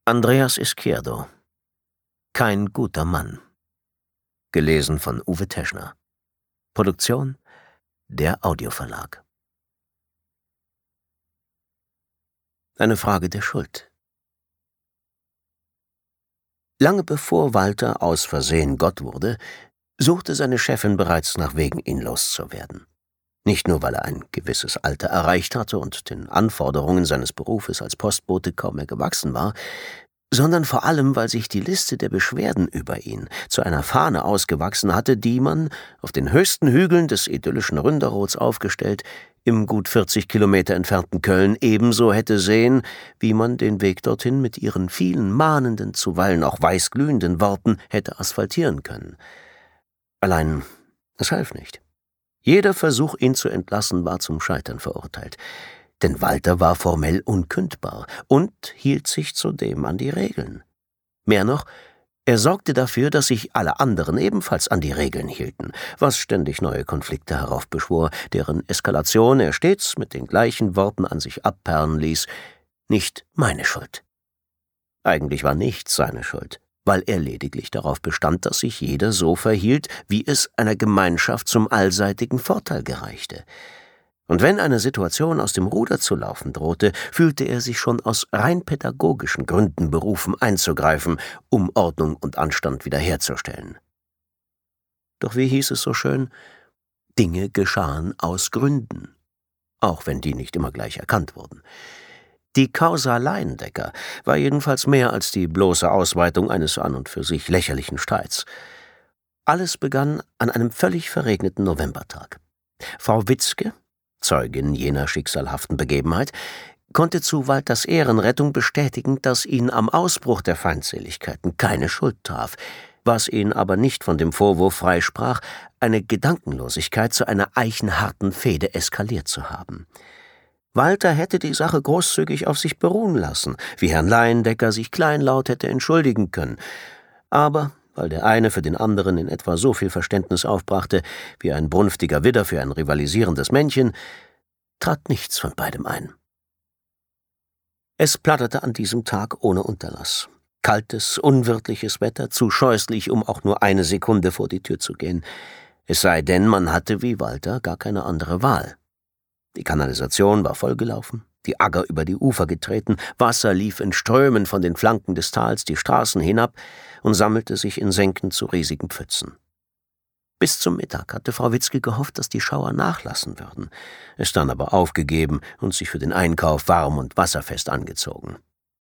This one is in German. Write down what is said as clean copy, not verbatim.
Andreas Izquierdo. Kein guter Mann. Gelesen von Uwe Teschner. Produktion der Audioverlag. Eine Frage der Schuld. Lange bevor Walter aus Versehen Gott wurde, suchte seine Chefin bereits nach Wegen, ihn loszuwerden. Nicht nur, weil er ein gewisses Alter erreicht hatte und den Anforderungen seines Berufes als Postbote kaum mehr gewachsen war, sondern vor allem, weil sich die Liste der Beschwerden über ihn zu einer Fahne ausgewachsen hatte, die man, auf den höchsten Hügeln des idyllischen Ründerroths aufgestellt, im gut 40 Kilometer entfernten Köln ebenso hätte sehen, wie man den Weg dorthin mit ihren vielen mahnenden, zuweilen auch weißglühenden Worten hätte asphaltieren können. Allein, es half nicht. Jeder Versuch, ihn zu entlassen, war zum Scheitern verurteilt. Denn Walter war formell unkündbar und hielt sich zudem an die Regeln. Mehr noch, er sorgte dafür, dass sich alle anderen ebenfalls an die Regeln hielten, was ständig neue Konflikte heraufbeschwor, deren Eskalation er stets mit den gleichen Worten an sich abperlen ließ: Nicht meine Schuld. Eigentlich war nichts seine Schuld, weil er lediglich darauf bestand, dass sich jeder so verhielt, wie es einer Gemeinschaft zum allseitigen Vorteil gereichte. Und wenn eine Situation aus dem Ruder zu laufen drohte, fühlte er sich schon aus rein pädagogischen Gründen berufen, einzugreifen, um Ordnung und Anstand wiederherzustellen. Doch wie hieß es so schön? Dinge geschahen aus Gründen, auch wenn die nicht immer gleich erkannt wurden. Die Causa Leyendecker war jedenfalls mehr als die bloße Ausweitung eines an und für sich lächerlichen Streits. Alles begann an einem völlig verregneten Novembertag. Frau Witzke, Zeugin jener schicksalhaften Begebenheit, konnte zu Walters Ehrenrettung bestätigen, dass ihn am Ausbruch der Feindseligkeiten keine Schuld traf, was ihn aber nicht von dem Vorwurf freisprach, eine Gedankenlosigkeit zu einer eichenharten Fehde eskaliert zu haben. Walter hätte die Sache großzügig auf sich beruhen lassen, wie Herrn Leyendecker sich kleinlaut hätte entschuldigen können. Aber weil der eine für den anderen in etwa so viel Verständnis aufbrachte, wie ein brunftiger Widder für ein rivalisierendes Männchen, trat nichts von beidem ein. Es platterte an diesem Tag ohne Unterlass. Kaltes, unwirtliches Wetter, zu scheußlich, um auch nur eine Sekunde vor die Tür zu gehen. Es sei denn, man hatte wie Walter gar keine andere Wahl. Die Kanalisation war vollgelaufen, die Agger über die Ufer getreten, Wasser lief in Strömen von den Flanken des Tals die Straßen hinab und sammelte sich in Senken zu riesigen Pfützen. Bis zum Mittag hatte Frau Witzke gehofft, dass die Schauer nachlassen würden, es dann aber aufgegeben und sich für den Einkauf warm und wasserfest angezogen.